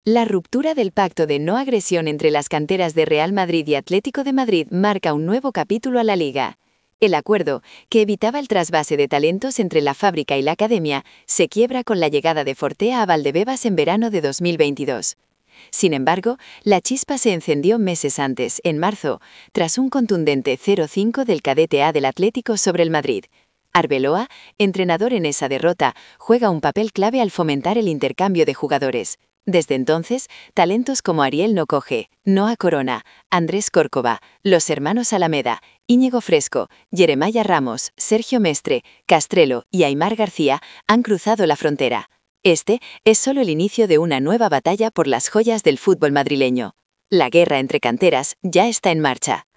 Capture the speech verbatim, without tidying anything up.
La ruptura del pacto de no agresión entre las canteras de Real Madrid y Atlético de Madrid marca un nuevo capítulo a la Liga. El acuerdo, que evitaba el trasvase de talentos entre la fábrica y la academia, se quiebra con la llegada de Fortea a Valdebebas en verano de dos mil veintidós. Sin embargo, la chispa se encendió meses antes, en marzo, tras un contundente cero cinco del cadete A del Atlético sobre el Madrid. Arbeloa, entrenador en esa derrota, juega un papel clave al fomentar el intercambio de jugadores. Desde entonces, talentos como Ariel Nocoge, Noah Corona, Andrés Córcova, los hermanos Alameda, Íñigo Fresco, Jeremiah Ramos, Sergio Mestre, Castrelo y Aimar García han cruzado la frontera. Este es solo el inicio de una nueva batalla por las joyas del fútbol madrileño. La guerra entre canteras ya está en marcha.